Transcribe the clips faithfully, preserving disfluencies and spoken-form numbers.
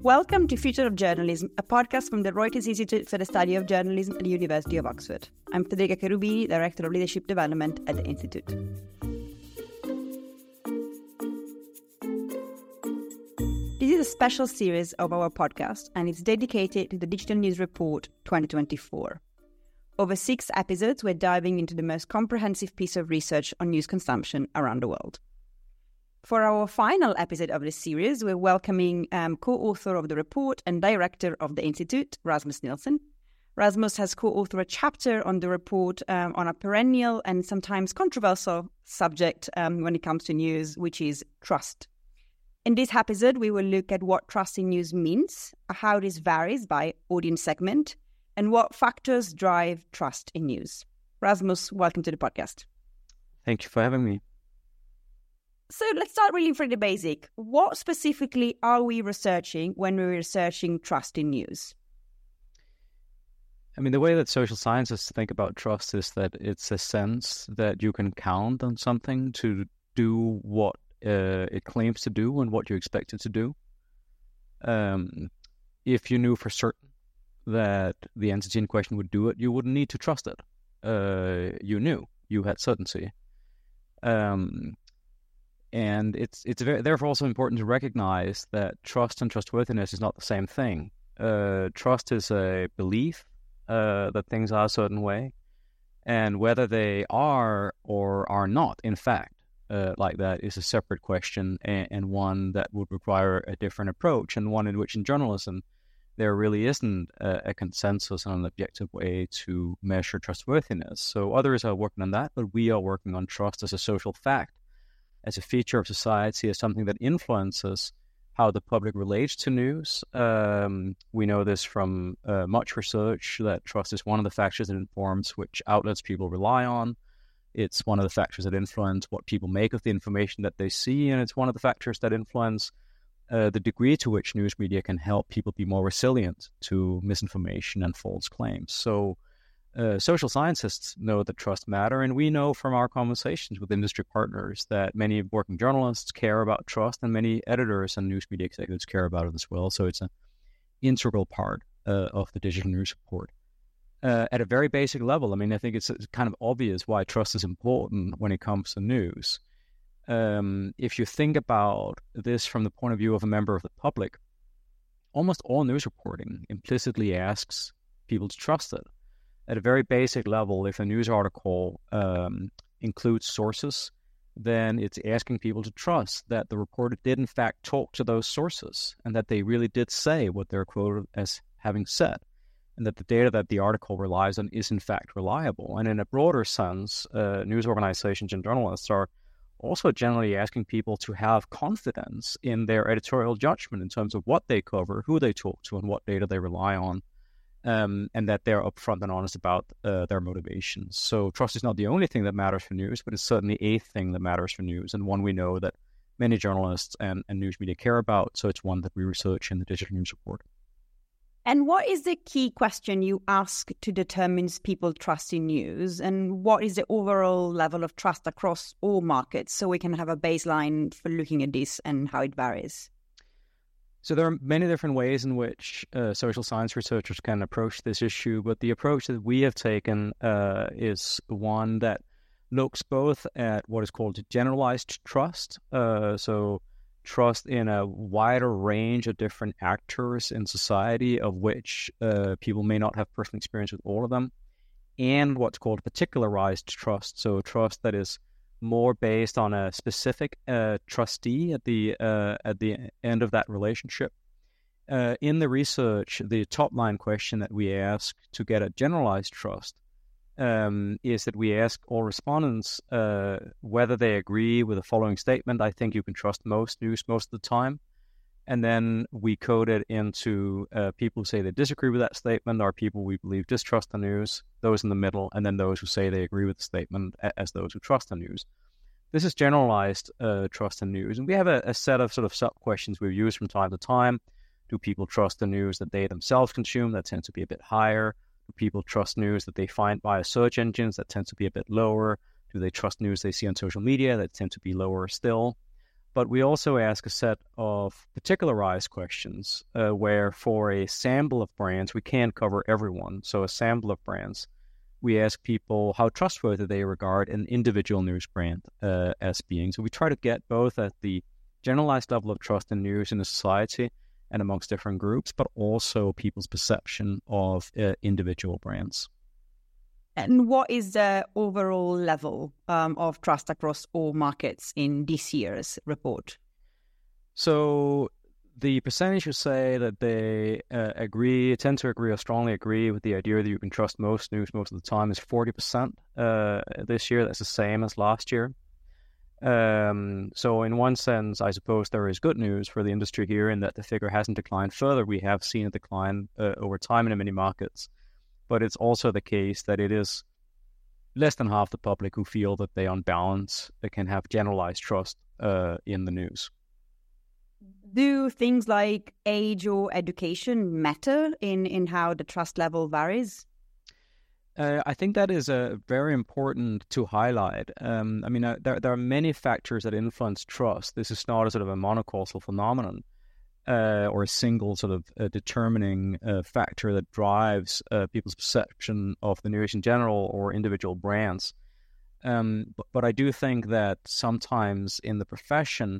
Welcome to Future of Journalism, a podcast from the Reuters Institute for the Study of Journalism at the University of Oxford. I'm Federica Cherubini, Director of Leadership Development at the Institute. This is a special series of our podcast, and it's dedicated to the Digital News Report twenty twenty-four. Over six episodes, we're diving into the most comprehensive piece of research on news consumption around the world. For our final episode of this series, we're welcoming um, co-author of the report and director of the Institute, Rasmus Nielsen. Rasmus has co-authored a chapter on the report um, on a perennial and sometimes controversial subject um, when it comes to news, which is trust. In this episode, we will look at what trust in news means, how this varies by audience segment, and what factors drive trust in news. Rasmus, welcome to the podcast. Thank you for having me. So let's start really from the basic. What specifically are we researching when we're researching trust in news? I mean, the way that social scientists think about trust is that it's a sense that you can count on something to do what uh, it claims to do and what you expect it to do. Um, if you knew for certain that the entity in question would do it, you wouldn't need to trust it. Uh, you knew. You had certainty. Um, And it's it's very, therefore also important to recognize that trust and trustworthiness is not the same thing. Uh, trust is a belief uh, that things are a certain way, and whether they are or are not, in fact, uh, like that is a separate question, and, and one that would require a different approach, and one in which in journalism there really isn't a, a consensus on an objective way to measure trustworthiness. So others are working on that, but we are working on trust as a social fact, as a feature of society, as something that influences how the public relates to news. Um, we know this from uh, much research that trust is one of the factors that informs which outlets people rely on. It's one of the factors that influence what people make of the information that they see, and it's one of the factors that influence uh, the degree to which news media can help people be more resilient to misinformation and false claims. So Uh, social scientists know that trust matter, and we know from our conversations with industry partners that many working journalists care about trust, and many editors and news media executives care about it as well. So it's an integral part uh, of the Digital News Report. Uh, at a very basic level, I mean, I think it's, it's kind of obvious why trust is important when it comes to news. Um, if you think about this from the point of view of a member of the public, almost all news reporting implicitly asks people to trust it. At a very basic level, if a news article um, includes sources, then it's asking people to trust that the reporter did in fact talk to those sources and that they really did say what they're quoted as having said, and that the data that the article relies on is in fact reliable. And in a broader sense, uh, news organizations and journalists are also generally asking people to have confidence in their editorial judgment in terms of what they cover, who they talk to, and what data they rely on. Um, and that they're upfront and honest about uh, their motivations. So trust is not the only thing that matters for news, but it's certainly a thing that matters for news, and one we know that many journalists and, and news media care about. So it's one that we research in the Digital News Report. And what is the key question you ask to determine people trust in news? And what is the overall level of trust across all markets, so we can have a baseline for looking at this and how it varies? So there are many different ways in which uh, social science researchers can approach this issue, but the approach that we have taken uh, is one that looks both at what is called generalized trust, uh, so trust in a wider range of different actors in society, of which uh, people may not have personal experience with all of them, and what's called particularized trust, so trust that is more based on a specific uh, trustee at the uh, at the end of that relationship. Uh, in the research, the top line question that we ask to get a generalized trust um, is that we ask all respondents uh, whether they agree with the following statement: "I think you can trust most news most of the time." And then we code it into uh, people who say they disagree with that statement, or people we believe distrust the news, those in the middle, and then those who say they agree with the statement as those who trust the news. This is generalized uh, trust in news. And we have a, a set of sort of sub-questions we've used from time to time. Do people trust the news that they themselves consume? That tends to be a bit higher. Do people trust news that they find via search engines? That tends to be a bit lower. Do they trust news they see on social media? That tend to be lower still. but we also ask a set of particularized questions uh, where for a sample of brands, we can't cover everyone. So a sample of brands, we ask people how trustworthy they regard an individual news brand uh, as being. So we try to get both at the generalized level of trust in news in a society and amongst different groups, but also people's perception of uh, individual brands. And what is the overall level um, of trust across all markets in this year's report? So the percentage who say that they uh, agree, tend to agree or strongly agree with the idea that you can trust most news most of the time is forty percent uh, this year. That's the same as last year. Um, so in one sense, I suppose there is good news for the industry here in that the figure hasn't declined further. We have seen a decline uh, over time in many markets. But it's also the case that it is less than half the public who feel that they, on balance, they can have generalized trust uh, in the news. Do things like age or education matter in, in how the trust level varies? Uh, I think that is uh, very important to highlight. Um, I mean, uh, there, there are many factors that influence trust. This is not a sort of a monocausal phenomenon. Uh, or a single sort of uh, determining uh, factor that drives uh, people's perception of the news in general or individual brands. Um, but, but I do think that sometimes in the profession,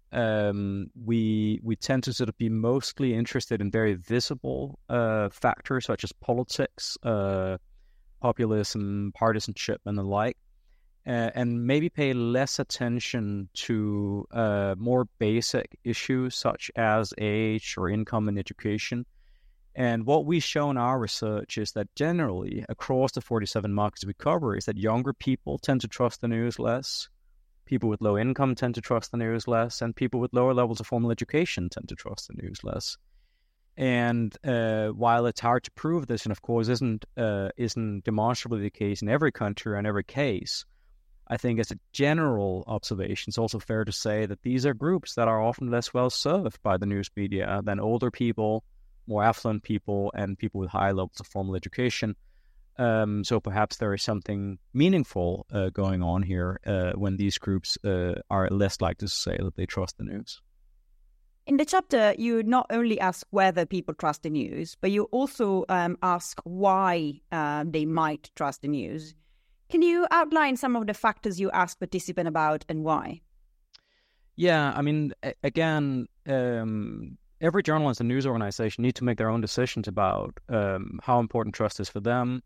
um, we we tend to sort of be mostly interested in very visible uh, factors such as politics, uh, populism, partisanship, and the like. Uh, and maybe pay less attention to uh, more basic issues such as age or income and education. And what we show in our research is that generally across the forty-seven markets we cover is that younger people tend to trust the news less, people with low income tend to trust the news less, and people with lower levels of formal education tend to trust the news less. And uh, while it's hard to prove this, and of course isn't uh, isn't demonstrably the case in every country or in every case, I think as a general observation, it's also fair to say that these are groups that are often less well served by the news media than older people, more affluent people, and people with high levels of formal education. Um, so perhaps there is something meaningful uh, going on here uh, when these groups uh, are less likely to say that they trust the news. In the chapter, you not only ask whether people trust the news, but you also um, ask why uh, they might trust the news. Can you outline some of the factors you ask participants about and why? Yeah, I mean, again, um, every journalist and news organization need to make their own decisions about um, how important trust is for them,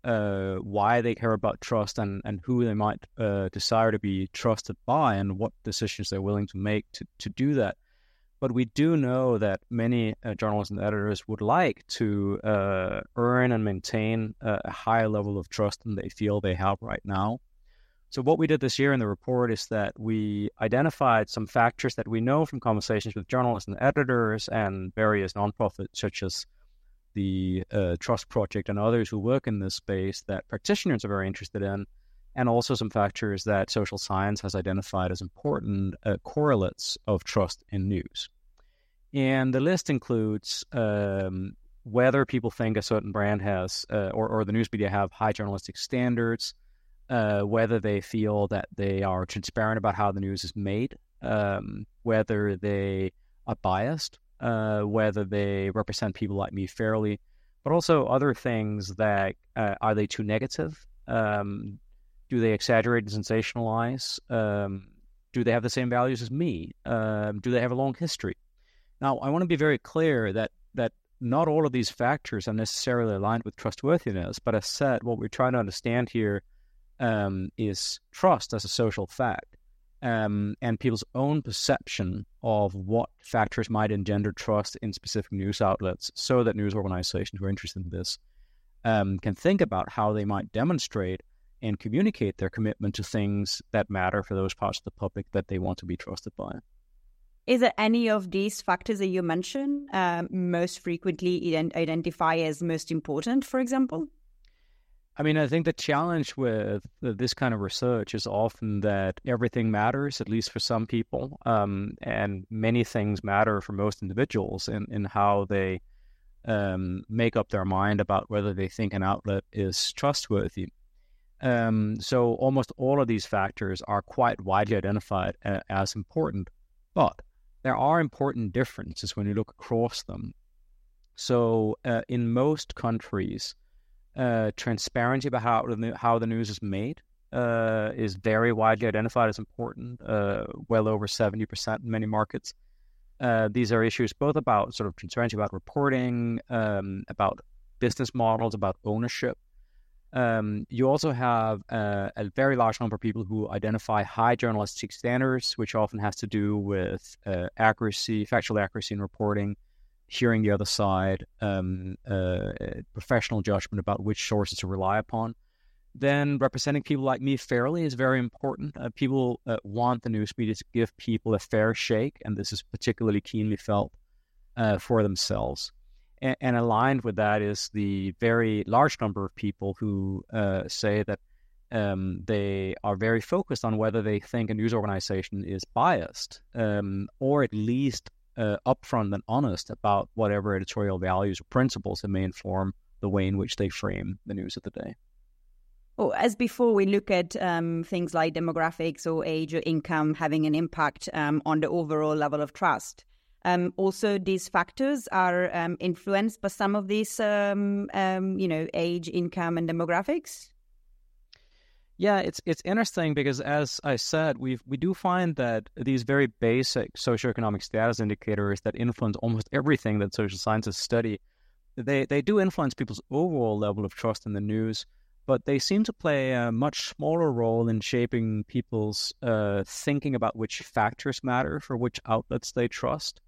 uh, why they care about trust, and, and who they might uh, desire to be trusted by, and what decisions they're willing to make to, to do that. But we do know that many uh, journalists and editors would like to uh, earn and maintain a, a higher level of trust than they feel they have right now. So what we did this year in the report is that we identified some factors that we know from conversations with journalists and editors and various nonprofits such as the uh, Trust Project and others who work in this space that practitioners are very interested in, and also some factors that social science has identified as important uh, correlates of trust in news. And the list includes um, whether people think a certain brand has, uh, or, or the news media have high journalistic standards, uh, whether they feel that they are transparent about how the news is made, um, whether they are biased, uh, whether they represent people like me fairly, but also other things that, uh, are they too negative? Um, Do they exaggerate and sensationalize? Um, do they have the same values as me? Um, do they have a long history? Now, I want to be very clear that that not all of these factors are necessarily aligned with trustworthiness, but as said, what we're trying to understand here um, is trust as a social fact um, and people's own perception of what factors might engender trust in specific news outlets so that news organizations who are interested in this um, can think about how they might demonstrate and communicate their commitment to things that matter for those parts of the public that they want to be trusted by. Is there any of these factors that you mentioned um, most frequently ident- identify as most important, for example? I mean, I think the challenge with this kind of research is often that everything matters, at least for some people, um, and many things matter for most individuals in, in how they um, make up their mind about whether they think an outlet is trustworthy. Um, so almost all of these factors are quite widely identified uh, as important. But there are important differences when you look across them. So uh, in most countries, uh, transparency about how the, how the news is made uh, is very widely identified as important, uh, well over seventy percent in many markets. Uh, these are issues both about sort of transparency about reporting, um, about business models, about ownership. Um, you also have uh, a very large number of people who identify high journalistic standards, which often has to do with uh, accuracy, factual accuracy in reporting, hearing the other side, um, uh, professional judgment about which sources to rely upon. Then representing people like me fairly is very important. Uh, people uh, want the news media to give people a fair shake, and this is particularly keenly felt uh, for themselves. And, and aligned with that is the very large number of people who uh, say that um, they are very focused on whether they think a news organization is biased, um, or at least uh, upfront and honest about whatever editorial values or principles that may inform the way in which they frame the news of the day. Oh, as before, we look at um, things like demographics or age or income having an impact um, on the overall level of trust. Um, also, these factors are um, influenced by some of these, um, um, you know, age, income, and demographics. Yeah, it's it's interesting because, as I said, we we do find that these very basic socioeconomic status indicators that influence almost everything that social scientists study, they they do influence people's overall level of trust in the news. But they seem to play a much smaller role in shaping people's uh, thinking about which factors matter for which outlets they trust.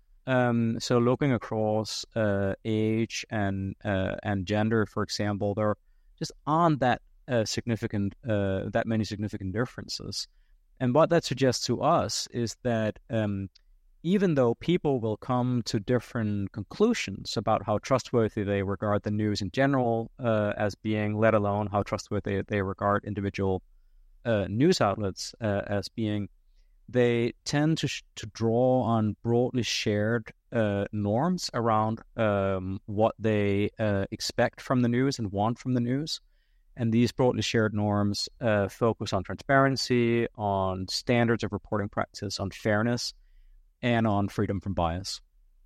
Um, so looking across uh, age and uh, and gender, for example, there just aren't that uh, significant uh, that many significant differences. And what that suggests to us is that um, even though people will come to different conclusions about how trustworthy they regard the news in general uh, as being, let alone how trustworthy they regard individual uh, news outlets uh, as being, they tend to sh- to draw on broadly shared uh, norms around um, what they uh, expect from the news and want from the news. And these broadly shared norms uh, focus on transparency, on standards of reporting practice, on fairness, and on freedom from bias.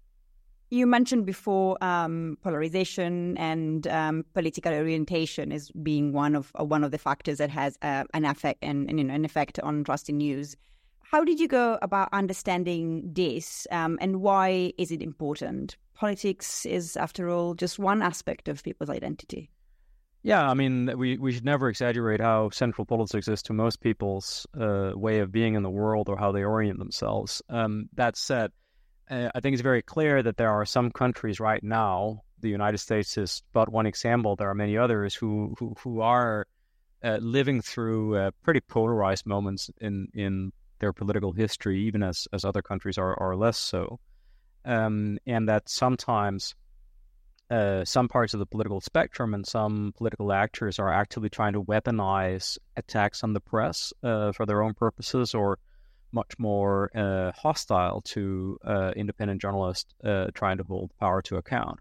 You mentioned before um, polarization and um, political orientation as being one of uh, one of the factors that has uh, an effect and, and you know, an effect on trust in news. How did you go about understanding this, um, and why is it important? Politics is, after all, just one aspect of people's identity. Yeah, I mean, we, we should never exaggerate how central politics is to most people's uh, way of being in the world or how they orient themselves. Um, that said, uh, I think it's very clear that there are some countries right now, the United States is but one example, there are many others who, who, who are uh, living through uh, pretty polarized moments in, in their political history, even as, as other countries are, are less so. Um, and that sometimes Uh, some parts of the political spectrum and some political actors are actively trying to weaponize attacks on the press uh, for their own purposes, or much more uh, hostile to uh, independent journalists uh, trying to hold power to account.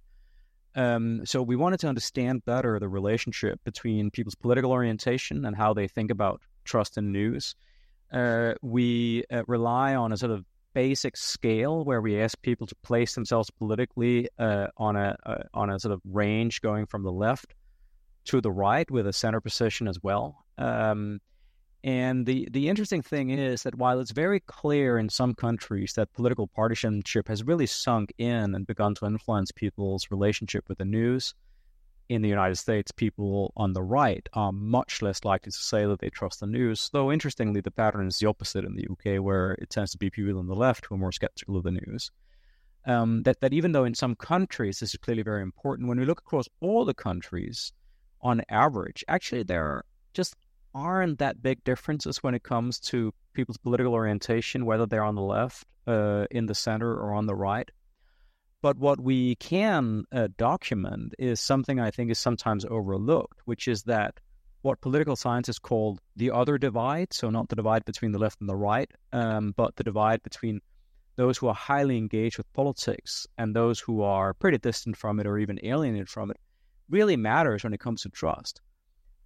Um, so we wanted to understand better the relationship between people's political orientation and how they think about trust in news. Uh, we uh, rely on a sort of basic scale where we ask people to place themselves politically uh, on a uh, on a sort of range going from the left to the right, with a center position as well. Um, and the the interesting thing is that while it's very clear in some countries that political partisanship has really sunk in and begun to influence people's relationship with the news, in the United States, people on the right are much less likely to say that they trust the news, though interestingly, the pattern is the opposite in the U K, where it tends to be people on the left who are more skeptical of the news. Um, that, that even though in some countries this is clearly very important, when we look across all the countries, on average, actually there just aren't that big differences when it comes to people's political orientation, whether they're on the left, uh, in the center, or on the right. But what we can uh, document is something I think is sometimes overlooked, which is that what political scientists call the other divide, so not the divide between the left and the right, um, but the divide between those who are highly engaged with politics and those who are pretty distant from it or even alienated from it, really matters when it comes to trust.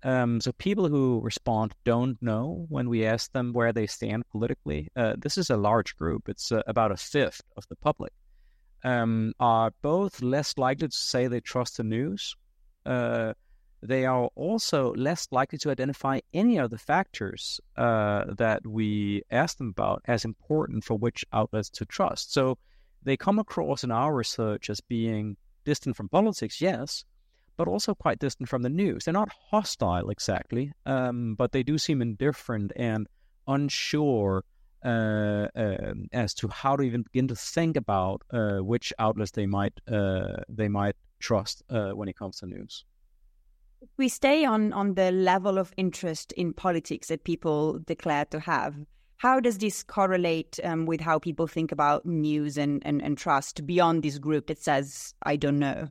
Um, so people who respond don't know when we ask them where they stand politically. Uh, this is a large group. It's uh, about a fifth of the public. Um, are both less likely to say they trust the news. Uh, they are also less likely to identify any of the factors uh, that we ask them about as important for which outlets to trust. So they come across in our research as being distant from politics, yes, but also quite distant from the news. They're not hostile exactly, um, but they do seem indifferent and unsure uh, uh, as to how to even begin to think about uh, which outlets they might uh, they might trust uh, when it comes to news. We stay on, on the level of interest in politics that people declare to have. How does this correlate um, with how people think about news and, and, and trust beyond this group that says, I don't know?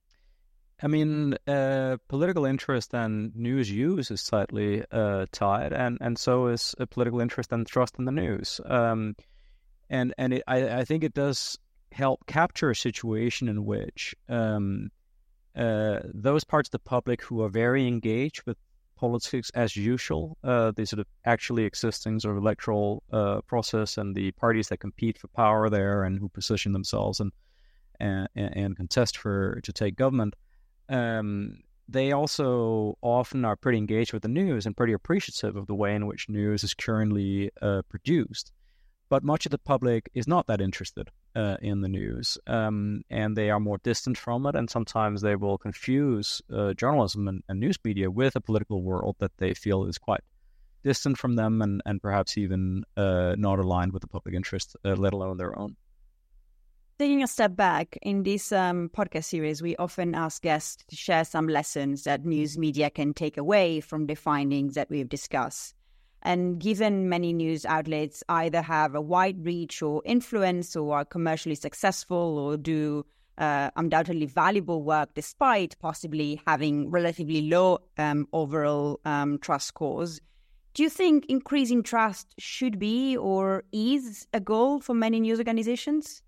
I mean, uh, political interest and news use is tightly uh, tied, and, and so is a political interest and trust in the news. Um, and and it, I, I think it does help capture a situation in which um, uh, those parts of the public who are very engaged with politics as usual, uh, the sort of actually existing sort of electoral uh, process and the parties that compete for power there and who position themselves and and, and contest for to take government, um, they also often are pretty engaged with the news and pretty appreciative of the way in which news is currently uh, produced. But much of the public is not that interested uh, in the news, um, and they are more distant from it, and sometimes they will confuse uh, journalism and, and news media with a political world that they feel is quite distant from them and, and perhaps even uh, not aligned with the public interest, uh, let alone their own. Taking a step back, in this um, podcast series, we often ask guests to share some lessons that news media can take away from the findings that we've discussed. And given many news outlets either have a wide reach or influence or are commercially successful or do uh, undoubtedly valuable work despite possibly having relatively low um, overall um, trust scores, do you think increasing trust should be or is a goal for many news organizations?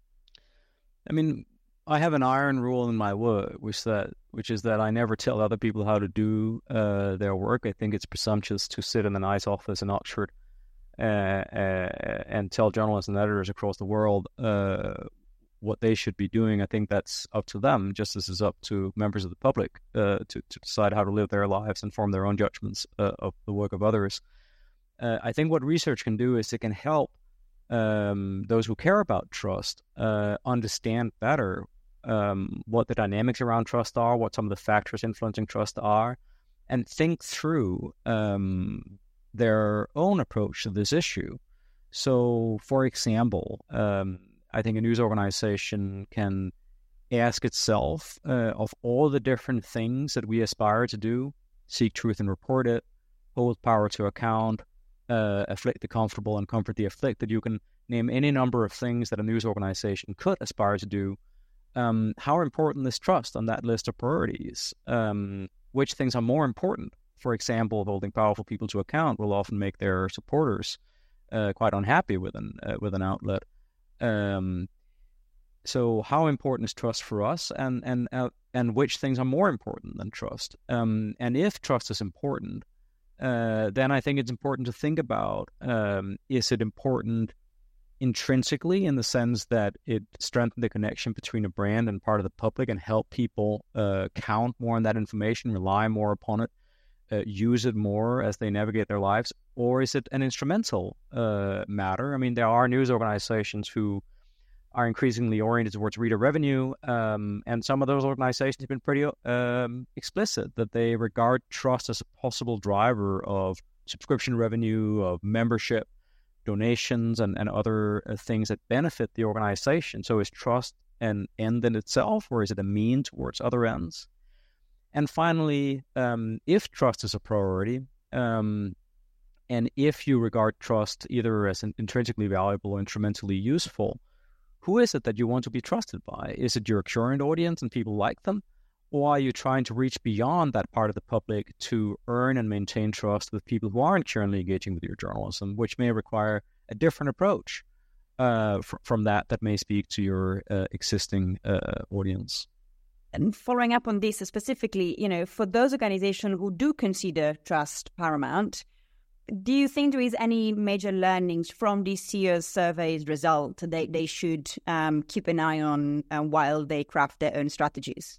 I mean, I have an iron rule in my work, which that which is that I never tell other people how to do uh, their work. I think it's presumptuous to sit in a nice office in Oxford uh, uh, and tell journalists and editors across the world uh, what they should be doing. I think that's up to them, just as it's up to members of the public uh, to, to decide how to live their lives and form their own judgments uh, of the work of others. Uh, I think what research can do is it can help um, those who care about trust uh, understand better Um, what the dynamics around trust are, what some of the factors influencing trust are, and think through um, their own approach to this issue. So, for example, um, I think a news organization can ask itself uh, of all the different things that we aspire to do: seek truth and report it, hold power to account, uh, afflict the comfortable and comfort the afflicted. You can name any number of things that a news organization could aspire to do. Um, how important is trust on that list of priorities? Um, which things are more important? For example, holding powerful people to account will often make their supporters uh, quite unhappy with an uh, with an outlet. Um, so, how important is trust for us, and and uh, and which things are more important than trust? Um, and if trust is important, uh, then I think it's important to think about: um, is it important intrinsically, in the sense that it strengthened the connection between a brand and part of the public and help people uh, count more on that information, rely more upon it, uh, use it more as they navigate their lives? Or is it an instrumental uh, matter? I mean, there are news organizations who are increasingly oriented towards reader revenue, um, and some of those organizations have been pretty um, explicit that they regard trust as a possible driver of subscription revenue, of membership, donations, and, and other uh, things that benefit the organization. So is trust an end in itself, or is it a mean towards other ends? And finally, um, if trust is a priority, um, and if you regard trust either as an intrinsically valuable or instrumentally useful, who is it that you want to be trusted by? Is it your current audience and people like them? Or are you trying to reach beyond that part of the public to earn and maintain trust with people who aren't currently engaging with your journalism, which may require a different approach uh, fr- from that that may speak to your uh, existing uh, audience? and following up on this specifically, you know, for those organizations who do consider trust paramount, do you think there is any major learnings from this year's survey's result that they, they should um, keep an eye on uh, while they craft their own strategies?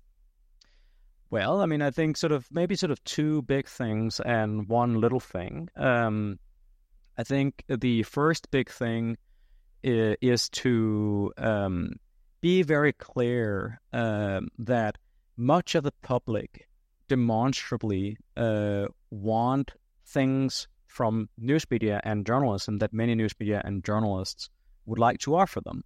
Well, I mean, I think sort of maybe sort of two big things and one little thing. Um, I think the first big thing is, is to um, be very clear um, that much of the public demonstrably uh, want things from news media and journalism that many news media and journalists would like to offer them.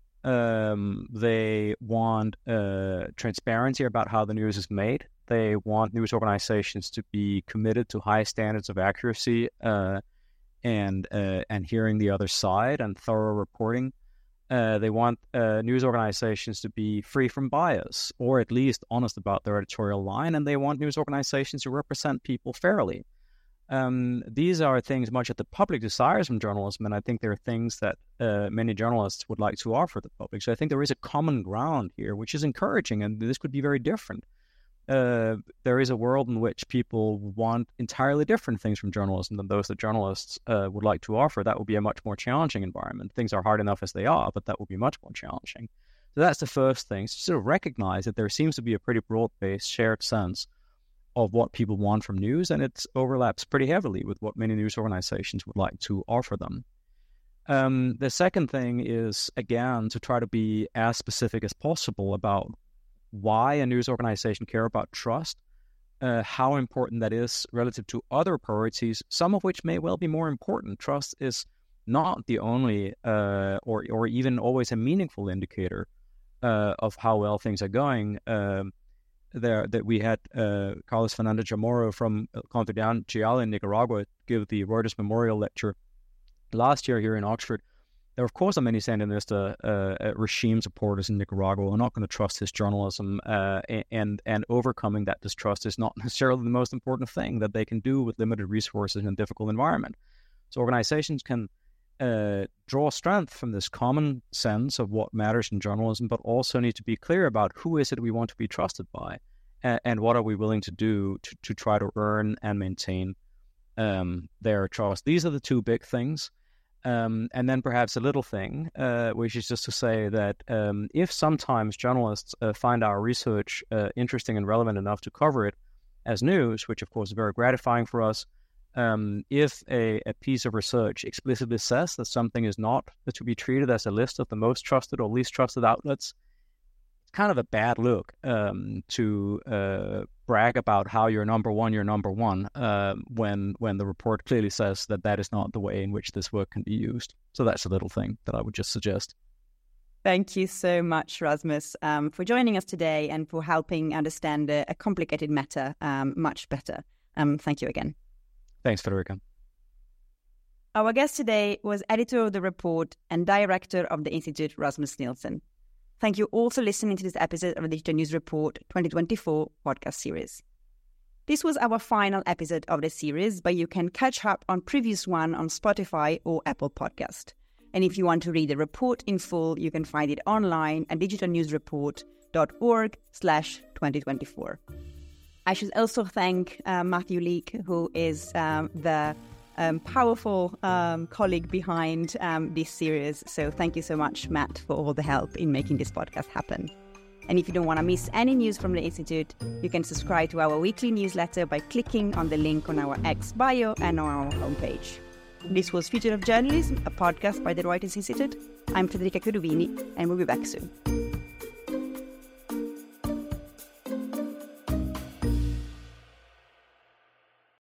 Um, they want uh, transparency about how the news is made. They want news organizations to be committed to high standards of accuracy uh, and uh, and hearing the other side and thorough reporting. Uh, they want uh, news organizations to be free from bias, or at least honest about their editorial line, and they want news organizations to represent people fairly. Um, these are things much that the public desires from journalism, and I think they're things that uh, many journalists would like to offer the public. So I think there is a common ground here, which is encouraging, and this could be very different. Uh, there is a world in which people want entirely different things from journalism than those that journalists uh, would like to offer. That would be a much more challenging environment. Things are hard enough as they are, but that would be much more challenging. So that's the first thing. So sort of recognize that there seems to be a pretty broad-based shared sense of what people want from news, and it overlaps pretty heavily with what many news organizations would like to offer them. Um, the second thing is, again, to try to be as specific as possible about why a news organization care about trust, uh, how important that is relative to other priorities, some of which may well be more important. Trust is not the only uh, or, or even always a meaningful indicator uh, of how well things are going. Um, There, that we had uh, Carlos Fernandez Chamorro from Confidencial in Nicaragua give the Reuters Memorial Lecture last year here in Oxford. There, of course, are many Sandinista uh, regime supporters in Nicaragua who are not going to trust his journalism, uh, and and overcoming that distrust is not necessarily the most important thing that they can do with limited resources in a difficult environment. So organizations can uh, draw strength from this common sense of what matters in journalism, but also need to be clear about who is it we want to be trusted by, and, and what are we willing to do to, to try to earn and maintain um, their trust. These are the two big things. Um, and then perhaps a little thing, uh, which is just to say that um, if sometimes journalists uh, find our research uh, interesting and relevant enough to cover it as news, which of course is very gratifying for us, um, if a, a piece of research explicitly says that something is not to be treated as a list of the most trusted or least trusted outlets, it's kind of a bad look um, to uh, brag about how you're number one, you're number one, uh, when when the report clearly says that that is not the way in which this work can be used. So that's a little thing that I would just suggest. Thank you so much, Rasmus, um, for joining us today and for helping understand a, a complicated matter um, much better. Um, thank you again. Thanks, Federica. Our guest today was editor of the report and director of the Institute, Rasmus Nielsen. Thank you all for listening to this episode of the Digital News Report twenty twenty-four podcast series. This was our final episode of the series, but you can catch up on previous one on Spotify or Apple Podcast. And if you want to read the report in full, you can find it online at digitalnewsreport.org slash 2024. I should also thank uh, Matthew Leake, who is um, the um, powerful um, colleague behind um, this series. So thank you so much, Matt, for all the help in making this podcast happen. And if you don't want to miss any news from the Institute, you can subscribe to our weekly newsletter by clicking on the link on our X bio and on our homepage. This was Future of Journalism, a podcast by the Reuters Institute. I'm Federica Cudovini, and we'll be back soon.